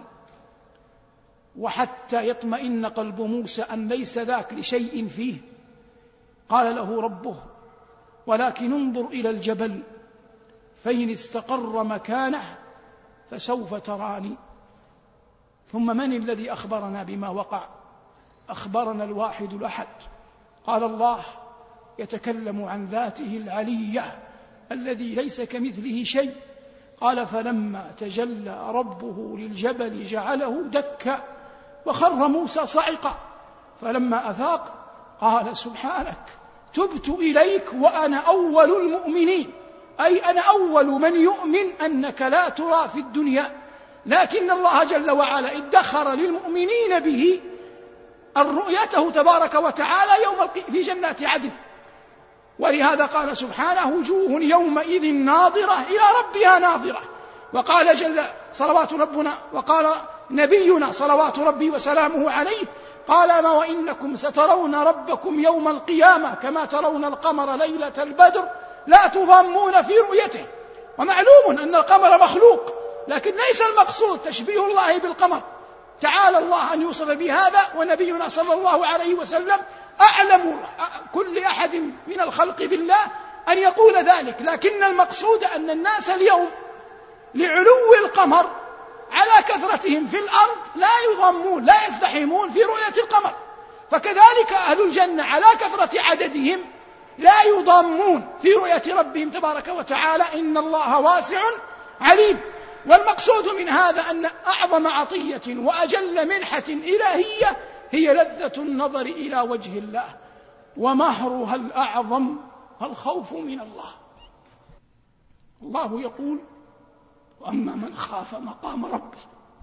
وحتى يطمئن قلب موسى أن ليس ذاك لشيء فيه قال له ربه ولكن انظر إلى الجبل فإن استقر مكانه فسوف تراني. ثم من الذي أخبرنا بما وقع؟ أخبرنا الواحد الأحد. قال الله يتكلم عن ذاته العلية الذي ليس كمثله شيء. قال فلما تجلى ربه للجبل جعله دكا وخر موسى صعقا، فلما أفاق قال سبحانك تبت إليك وأنا أول المؤمنين، أي أنا أول من يؤمن أنك لا ترى في الدنيا، لكن الله جل وعلا ادخر للمؤمنين به الرؤيته تبارك وتعالى يوم في جنات عدن. ولهذا قال سبحانه وجوه يومئذ ناظرة إلى ربها ناظرة. وقال جل صلوات ربنا وقال نبينا صلوات ربي وسلامه عليه قال ما وإنكم سترون ربكم يوم القيامة كما ترون القمر ليلة البدر لا تضامون في رؤيته. ومعلوم أن القمر مخلوق، لكن ليس المقصود تشبيه الله بالقمر، تعالى الله أن يوصف بهذا، ونبينا صلى الله عليه وسلم أعلم كل أحد من الخلق بالله أن يقول ذلك. لكن المقصود أن الناس اليوم لعلو القمر على كثرتهم في الأرض لا يضمون لا يزدحمون في رؤية القمر، فكذلك أهل الجنة على كثرة عددهم لا يضامون في رؤية ربهم تبارك وتعالى، إن الله واسع عليم. والمقصود من هذا أن أعظم عطية وأجل منحة إلهية هي لذة النظر إلى وجه الله، ومهرها الأعظم الخوف من الله. الله يقول وأما من خاف مقام ربه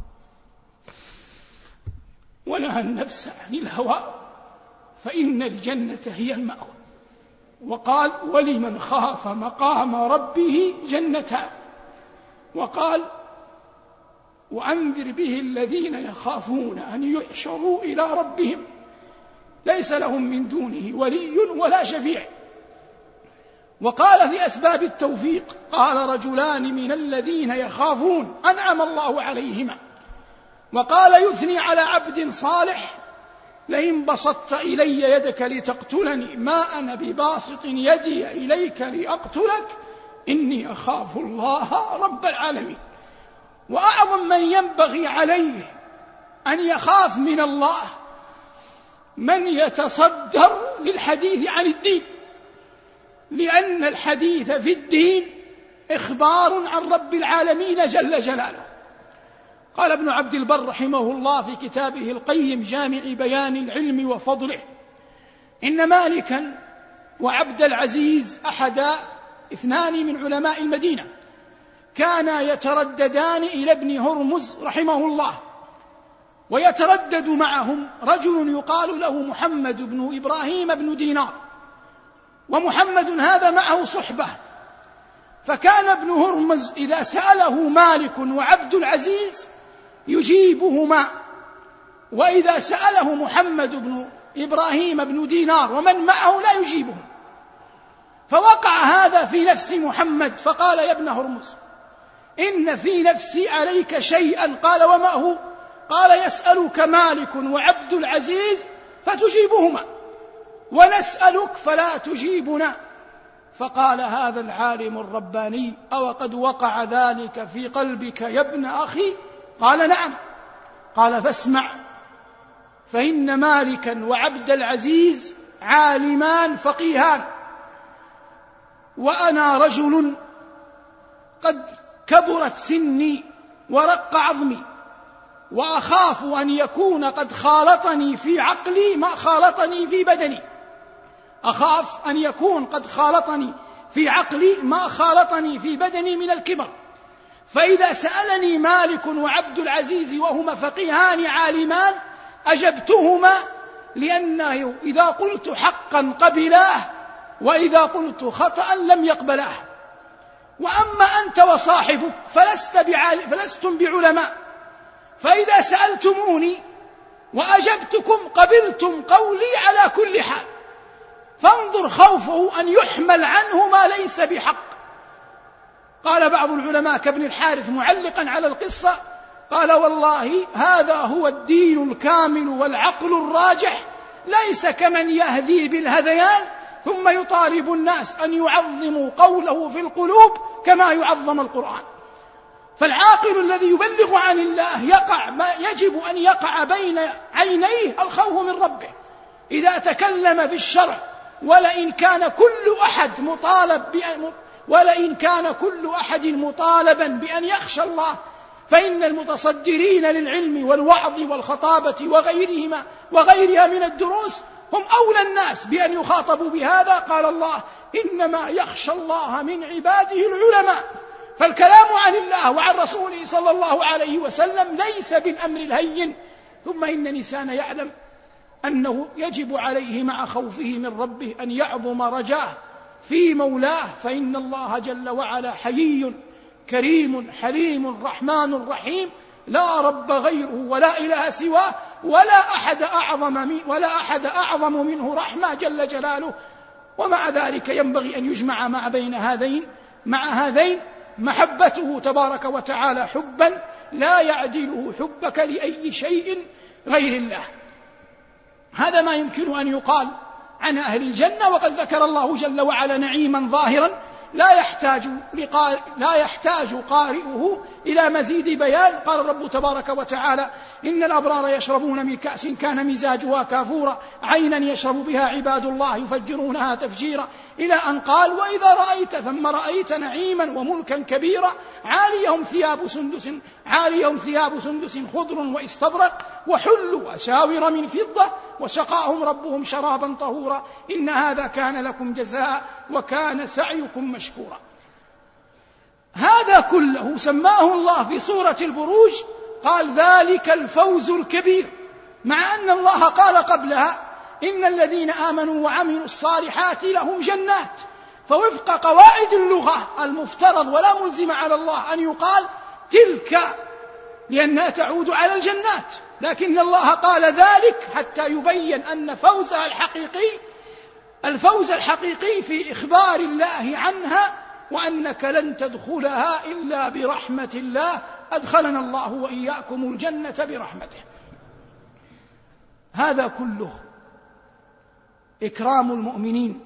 ونهى النفس عن الهوى فإن الجنة هي المأوى. وقال ولمن خاف مقام ربه جنتان. وقال وأنذر به الذين يخافون أن يحشروا إلى ربهم ليس لهم من دونه ولي ولا شفيع. وقال في أسباب التوفيق قال رجلان من الذين يخافون أنعم الله عليهما. وقال يثني على عبد صالح لئن بسطت إلي يدك لتقتلني ما أنا بباسط يدي إليك لأقتلك إني أخاف الله رب العالمين. وأعظم من ينبغي عليه أن يخاف من الله من يتصدر للحديث عن الدين، لأن الحديث في الدين إخبار عن رب العالمين جل جلاله. قال ابن عبد البر رحمه الله في كتابه القيم جامع بيان العلم وفضله إن مالكا وعبد العزيز أحدا اثنان من علماء المدينة كانا يترددان إلى ابن هرمز رحمه الله، ويتردد معهم رجل يقال له محمد بن إبراهيم بن دينار، ومحمد هذا معه صحبة، فكان ابن هرمز إذا سأله مالك وعبد العزيز يجيبهما، وإذا سأله محمد بن إبراهيم بن دينار ومن معه لا يجيبهم. فوقع هذا في نفس محمد فقال: يا ابن هرمز إن في نفسي عليك شيئا. قال: وما هو؟ قال: يسألك مالك وعبد العزيز فتجيبهما، ونسألك فلا تجيبنا. فقال هذا العالم الرباني: أو قد وقع ذلك في قلبك يا ابن أخي؟ قال: نعم. قال: فاسمع، فإن مالكا وعبد العزيز عالمان فقيهان، وأنا رجل قد كبرت سني ورق عظمي، وأخاف أن يكون قد خالطني في عقلي ما خالطني في بدني، أخاف أن يكون قد خالطني في عقلي ما خالطني في بدني من الكبر. فإذا سألني مالك وعبد العزيز وهما فقيهان عالمان أجبتهما، لأنه إذا قلت حقا قبلاه، وإذا قلت خطأ لم يقبلاه. وأما أنت وصاحبك فلست بعال... فلستم بعلماء، فإذا سألتموني وأجبتكم قبلتم قولي على كل حال، فانظر خوفه أن يحمل عنه ما ليس بحق. قال بعض العلماء كابن الحارث معلقا على القصة: قال: والله هذا هو الدين الكامل والعقل الراجح، ليس كمن يهذي بالهذيان ثم يطالب الناس أن يعظموا قوله في القلوب كما يعظم القرآن. فالعاقل الذي يبلغ عن الله يقع ما يجب أن يقع بين عينيه الخوف من ربه إذا تكلم في الشرع، ولئن كان كل أحد مطالب بأن ولئن كان كل أحد مطالبا بأن يخشى الله، فإن المتصدرين للعلم والوعظ والخطابة وغيرهما وغيرها من الدروس هم أولى الناس بأن يخاطبوا بهذا. قال الله: إنما يخشى الله من عباده العلماء. فالكلام عن الله وعن رسوله صلى الله عليه وسلم ليس بالأمر الهين. ثم إن الإنسان يعلم أنه يجب عليه مع خوفه من ربه أن يعظم رجاه في مولاه، فإن الله جل وعلا حيي كريم حليم رحمن رحيم، لا رب غيره ولا إله سواه، ولا أحد أعظم من ولا أحد أعظم منه رحمة جل جلاله. ومع ذلك ينبغي أن يجمع مع بين هذين مع هذين محبته تبارك وتعالى حبا لا يعدله حبك لأي شيء غير الله. هذا ما يمكن أن يقال عن أهل الجنة. وقد ذكر الله جل وعلا نعيما ظاهرا لا يحتاج لا يحتاج قارئه إلى مزيد بيان. قال الرب تبارك وتعالى: إن الأبرار يشربون من كأس كان مزاجها كافورا عينا يشرب بها عباد الله يفجرونها تفجيرا، إلى أن قال: وإذا رأيت ثم رأيت نعيما وملكا كبيرا عاليهم ثياب سندس عاليهم ثياب سندس خضر واستبرق وحلوا أساور من فضة وسقاهم ربهم شرابا طهورا إن هذا كان لكم جزاء وكان سعيكم مشكورا. هذا كله سماه الله في سورة البروج قال: ذلك الفوز الكبير، مع أن الله قال قبلها: إن الذين آمنوا وعملوا الصالحات لهم جنات. فوفق قواعد اللغة المفترض ولا ملزم على الله أن يقال تلك لأنها تعود على الجنات، لكن الله قال ذلك حتى يبين أن فوزها الحقيقي الفوز الحقيقي في إخبار الله عنها، وأنك لن تدخلها إلا برحمة الله، أدخلنا الله وإياكم الجنة برحمته. هذا كله إكرام المؤمنين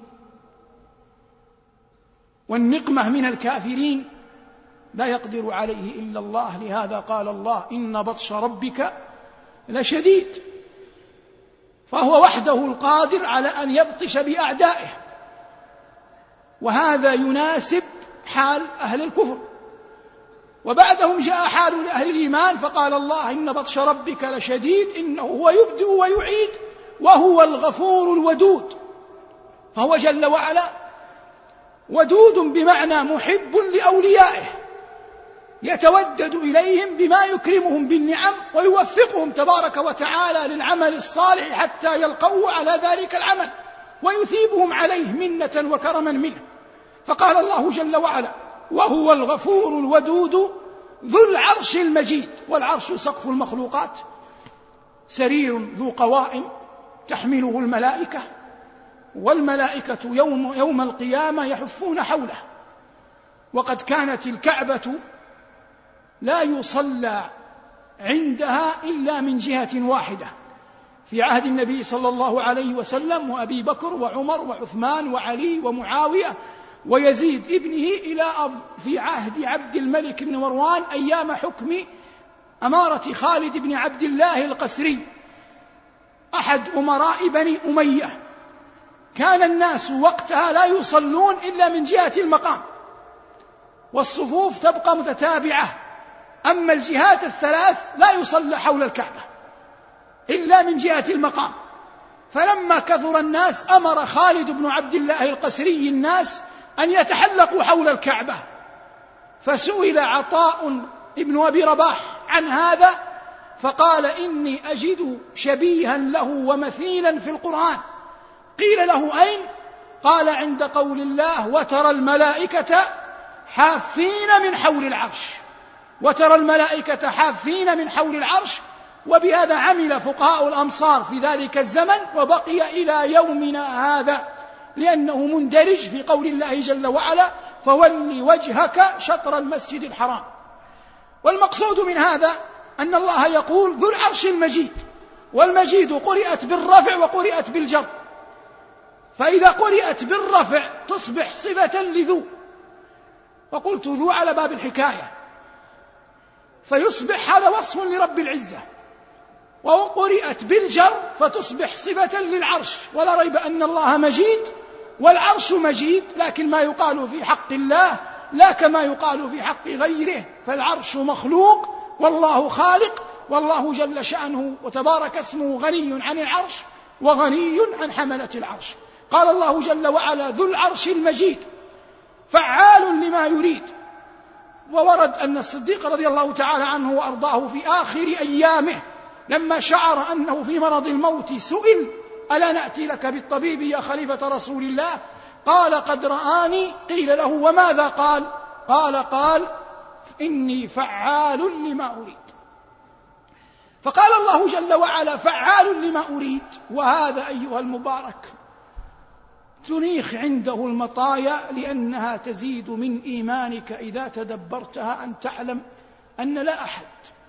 والنقمة من الكافرين لا يقدر عليه إلا الله. لهذا قال الله: إن بطش ربك لشديد. فهو وحده القادر على أن يبطش بأعدائه، وهذا يناسب حال أهل الكفر. وبعدهم جاء حال أهل الإيمان فقال الله: إن بطش ربك لشديد إنه هو يبدئ ويعيد وهو الغفور الودود. فهو جل وعلا ودود بمعنى محب لأوليائه، يتودد إليهم بما يكرمهم بالنعم ويوفقهم تبارك وتعالى للعمل الصالح حتى يلقوه على ذلك العمل، ويثيبهم عليه منة وكرما منه. فقال الله جل وعلا: وهو الغفور الودود ذو العرش المجيد. والعرش سقف المخلوقات، سرير ذو قوائم تحمله الملائكة، والملائكة يوم, يوم القيامة يحفون حوله. وقد كانت الكعبة لا يصلى عندها إلا من جهة واحدة في عهد النبي صلى الله عليه وسلم وأبي بكر وعمر وعثمان وعلي ومعاوية ويزيد ابنه إلى في عهد عبد الملك بن مروان أيام حكم أمارة خالد بن عبد الله القسري أحد أمراء بني أمية. كان الناس وقتها لا يصلون إلا من جهة المقام، والصفوف تبقى متتابعة، أما الجهات الثلاث لا يصلى حول الكعبة إلا من جهة المقام. فلما كثر الناس أمر خالد بن عبد الله القسري الناس أن يتحلقوا حول الكعبة، فسئل عطاء ابن أبي رباح عن هذا فقال: إني أجد شبيها له ومثيلا في القرآن. قيل له: أين؟ قال: عند قول الله: وترى الملائكة حافين من حول العرش. وترى الملائكة حافين من حول العرش. وبهذا عمل فقهاء الأمصار في ذلك الزمن وبقي إلى يومنا هذا، لأنه مندرج في قول الله جل وعلا: فول وجهك شطر المسجد الحرام. والمقصود من هذا أن الله يقول ذو العرش المجيد، والمجيد قرئت بالرفع وقرئت بالجر، فإذا قرئت بالرفع تصبح صفة لذو، وقلت ذو على باب الحكاية، فيصبح هذا وصف لرب العزة. وقرئت بالجر فتصبح صفة للعرش. ولا ريب أن الله مجيد والعرش مجيد، لكن ما يقال في حق الله لا كما يقال في حق غيره، فالعرش مخلوق والله خالق، والله جل شأنه وتبارك اسمه غني عن العرش وغني عن حملة العرش. قال الله جل وعلا: ذو العرش المجيد فعال لما يريد. وورد أن الصديق رضي الله تعالى عنه وأرضاه في آخر أيامه لما شعر أنه في مرض الموت سئل: ألا نأتي لك بالطبيب يا خليفة رسول الله؟ قال: قد رآني. قيل له: وماذا قال؟ قال قال إني فعال لما أريد. فقال الله جل وعلا: فعال لما أريد. وهذا أيها المبارك تنيخ عنده المطايا، لأنها تزيد من إيمانك إذا تدبرتها أن تعلم أن لا أحد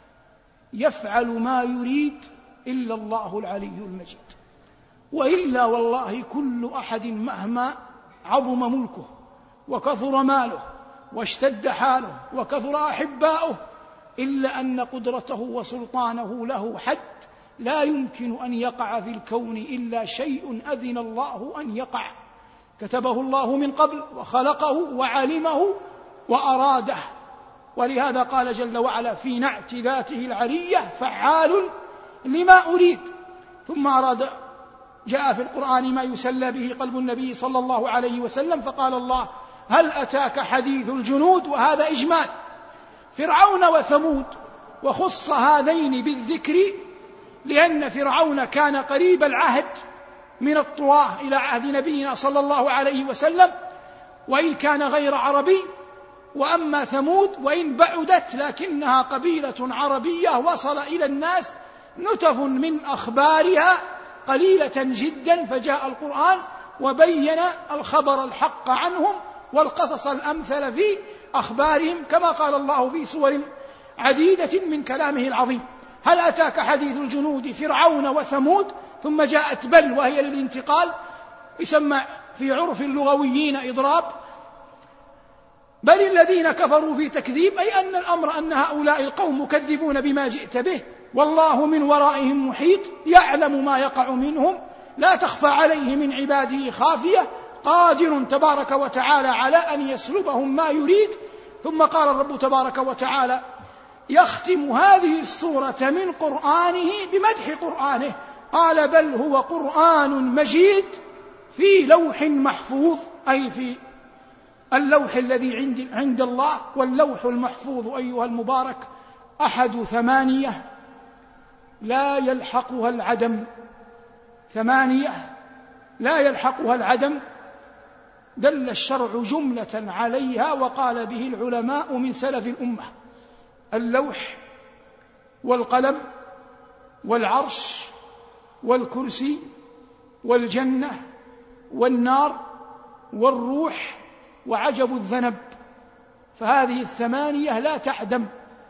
يفعل ما يريد إلا الله العلي المجيد. وإلا والله كل أحد مهما عظم ملكه وكثر ماله واشتد حاله وكثر أحباؤه، إلا أن قدرته وسلطانه له حد، لا يمكن أن يقع في الكون إلا شيء أذن الله أن يقع، كتبه الله من قبل وخلقه وعلمه وأراده. ولهذا قال جل وعلا في نعت ذاته العلية: فعال لما أريد. ثم أراد جاء في القرآن ما يسلى به قلب النبي صلى الله عليه وسلم، فقال الله: هل أتاك حديث الجنود؟ وهذا إجمال فرعون وثمود، وخص هذين بالذكر لأن فرعون كان قريب العهد من الطواه إلى عهد نبينا صلى الله عليه وسلم، وإن كان غير عربي. وأما ثمود وإن بعدت لكنها قبيلة عربية وصل إلى الناس نتف من أخبارها قليلة جدا، فجاء القرآن وبين الخبر الحق عنهم والقصص الأمثل في أخبارهم، كما قال الله في سور عديدة من كلامه العظيم: هل أتاك حديث الجنود فرعون وثمود. ثم جاءت بل وهي للانتقال، يسمى في عرف اللغويين إضراب. بل الذين كفروا في تكذيب، أي أن الأمر أن هؤلاء القوم مكذبون بما جئت به، والله من ورائهم محيط، يعلم ما يقع منهم، لا تخفى عليه من عباده خافية، قادر تبارك وتعالى على أن يسلبهم ما يريد. ثم قال الرب تبارك وتعالى يختم هذه السورة من قرآنه بمدح قرآنه، قال: بل هو قرآن مجيد في لوح محفوظ، أي في اللوح الذي عند, عند الله. واللوح المحفوظ أيها المبارك أحد ثمانية لا يلحقها العدم، ثمانية لا يلحقها العدم دل الشرع جملة عليها وقال به العلماء من سلف الأمة: اللوح والقلم والعرش والكرسي والجنة والنار والروح وعجب الذنب. فهذه الثمانية لا تعدم: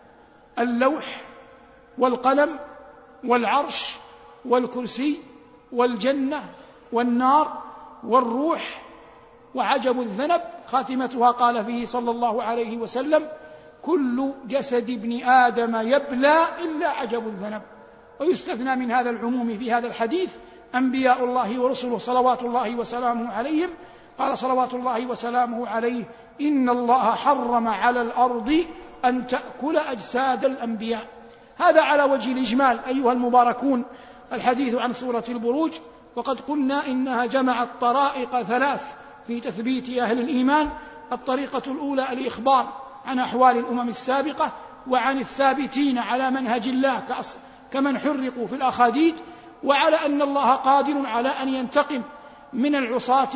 اللوح والقلم والعرش والكرسي والجنة والنار والروح وعجب الذنب. خاتمتها قال فيه صلى الله عليه وسلم: كل جسد ابن آدم يبلى إلا عجب الذنب. ويستثنى من هذا العموم في هذا الحديث أنبياء الله ورسله صلوات الله وسلامه عليهم. قال صلوات الله وسلامه عليه: إن الله حرم على الأرض أن تأكل أجساد الأنبياء. هذا على وجه الإجمال أيها المباركون الحديث عن سورة البروج. وقد قلنا إنها جمعت طرائق ثلاث في تثبيت أهل الإيمان: الطريقة الأولى الإخبار عن أحوال الأمم السابقة وعن الثابتين على منهج الله كمن حرقوا في الأخاديد، وعلى أن الله قادر على أن ينتقم من العصاة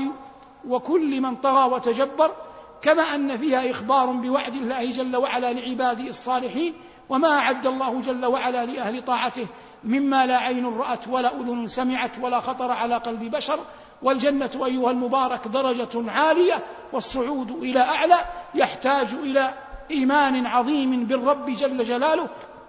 وكل من طغى وتجبر، كما أن فيها إخبار بوعد الله جل وعلا لعباده الصالحين وما أعد الله جل وعلا لأهل طاعته مما لا عين رأت ولا أذن سمعت ولا خطر على قلب بشر. والجنة أيها المبارك درجة عالية، والصعود إلى أعلى يحتاج إلى إيمان عظيم بالرب جل جلاله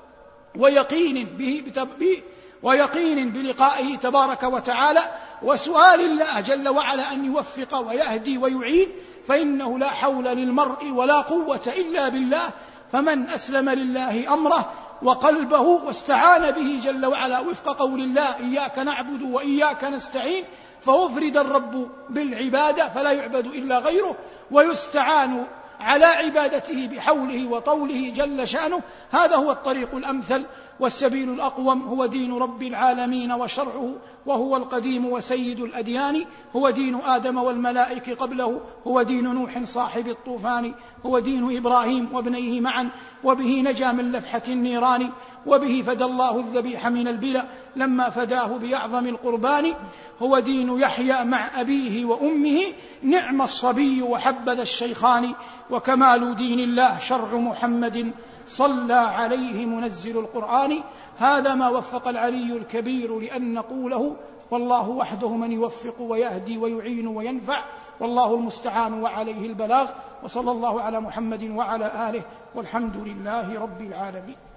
ويقين به بتب... ويقين بلقائه تبارك وتعالى، وسؤال الله جل وعلا أن يوفق ويهدي ويعين، فإنه لا حول للمرء ولا قوة إلا بالله. فمن أسلم لله أمره وقلبه واستعان به جل وعلا وفق قول الله: إياك نعبد وإياك نستعين، فأفرد الرب بالعبادة فلا يعبد إلا غيره، ويستعان على عبادته بحوله وطوله جل شأنه. هذا هو الطريق الأمثل والسبيل الأقوم، هو دين رب العالمين وشرعه، وهو القديم وسيد الأديان، هو دين آدم والملائكة قبله، هو دين نوح صاحب الطوفان، هو دين إبراهيم وابنيه معا، وبه نجا من لفحة النيران، وبه فدى الله الذبيح من البلا لما فداه بأعظم القربان، هو دين يحيى مع أبيه وأمه، نعم الصبي وحبذا الشيخان، وكمال دين الله شرع محمد صلى عليه منزل القرآن. هذا ما وفق العلي الكبير لأن نقوله، والله وحده من يوفق ويهدي ويعين وينفع، والله المستعان وعليه البلاغ. وصلى الله على محمد وعلى آله، والحمد لله رب العالمين.